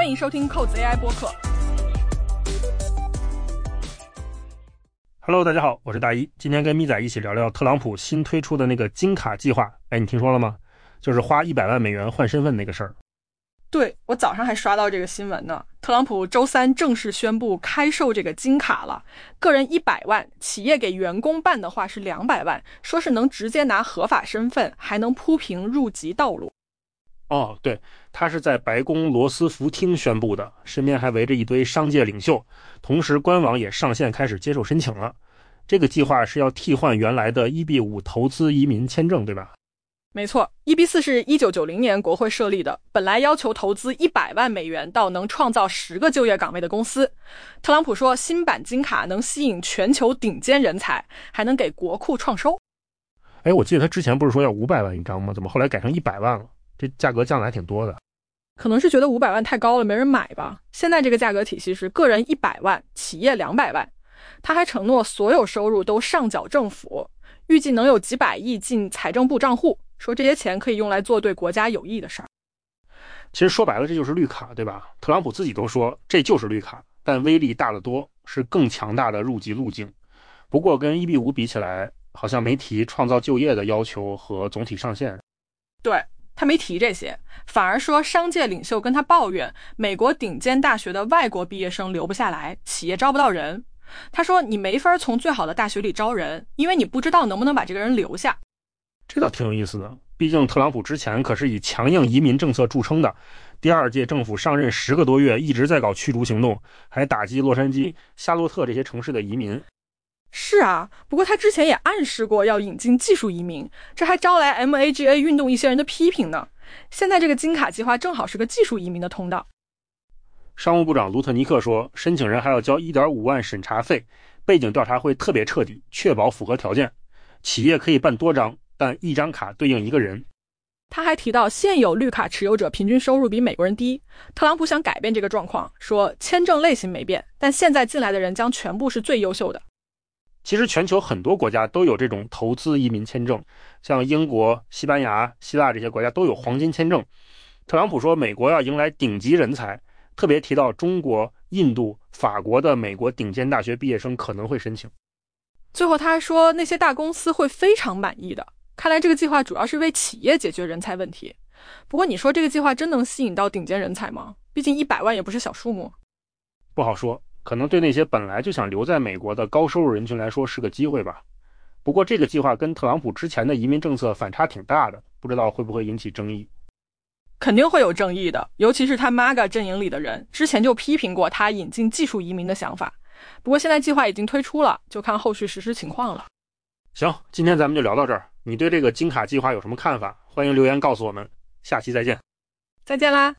欢迎收听扣子 AI 播客。 Hello， 大家好，我是大一，今天跟咪仔一起聊聊特朗普新推出的那个金卡计划。你听说了吗？就是花100万美元换身份那个事儿。 对，我早上还刷到这个新闻呢。特朗普周三正式宣布开售这个金卡了，个人100万，企业给员工办的话是200万，说是能直接拿合法身份，还能铺平入籍道路。 哦，对，他是在白宫罗斯福厅宣布的，身边还围着一堆商界领袖，同时官网也上线开始接受申请了。这个计划是要替换原来的EB-5投资移民签证，对吧？ 没错， EB-4 是1990年国会设立的，本来要求投资100万美元到能创造10个就业岗位的公司。特朗普说新版金卡能吸引全球顶尖人才，还能给国库创收。 我记得他之前不是说要500万一张吗？怎么后来改成100万了？这价格降得还挺多的。 可能是觉得500万太高了，没人买吧。现在这个价格体系是个人100万，企业200万。他还承诺所有收入都上缴政府，预计能有几百亿进财政部账户，说这些钱可以用来做对国家有益的事儿。 其实说白了，这就是绿卡，对吧？特朗普自己都说这就是绿卡，但威力大得多，是更强大的入籍路径。不过跟EB-5比起来，好像没提创造就业的要求和总体上限。 对，他没提这些，反而说商界领袖跟他抱怨美国顶尖大学的外国毕业生留不下来，企业招不到人。他说你没法从最好的大学里招人，因为你不知道能不能把这个人留下。 这倒挺有意思的，毕竟特朗普之前可是以强硬移民政策著称的，第二届政府上任10个多月一直在搞驱逐行动，还打击洛杉矶、夏洛特这些城市的移民。 是啊，不过他之前也暗示过要引进技术移民，这还招来 MAGA 运动一些人的批评呢。现在这个金卡计划正好是个技术移民的通道。 商务部长卢特尼克说，申请人还要交1.5万审查费，背景调查会特别彻底，确保符合条件。企业可以办多张，但一张卡对应1个人。 他还提到现有绿卡持有者平均收入比美国人低，特朗普想改变这个状况，说签证类型没变，但现在进来的人将全部是最优秀的。 其实全球很多国家都有这种投资移民签证，像英国、西班牙、希腊这些国家都有黄金签证。特朗普说美国要迎来顶级人才，特别提到中国、印度、法国的美国顶尖大学毕业生可能会申请。 最后他还说那些大公司会非常满意的，看来这个计划主要是为企业解决人才问题。不过你说这个计划真能吸引到顶尖人才吗？毕竟100万也不是小数目。 不好说，可能对那些本来就想留在美国的高收入人群来说是个机会吧。不过这个计划跟特朗普之前的移民政策反差挺大的，不知道会不会引起争议。 肯定会有争议的，尤其是他 MAGA 阵营里的人之前就批评过他引进技术移民的想法。不过现在计划已经推出了，就看后续实施情况了。 行，今天咱们就聊到这儿。你对这个金卡计划有什么看法？欢迎留言告诉我们。下期再见。 再见啦。